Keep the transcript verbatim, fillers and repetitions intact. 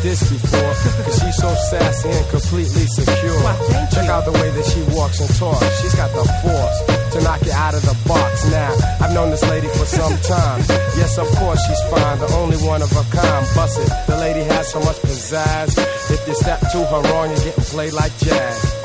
this before, cause she's so sassy and completely secure. Check out the way that she walks and talks. She's got the force to knock you out of the box. Now, I've known this lady for some time. Yes, of course she's fine, the only one of a kind. Bust it, the lady has so much pizzazz. If you step to her wrong, you're getting played like jazz.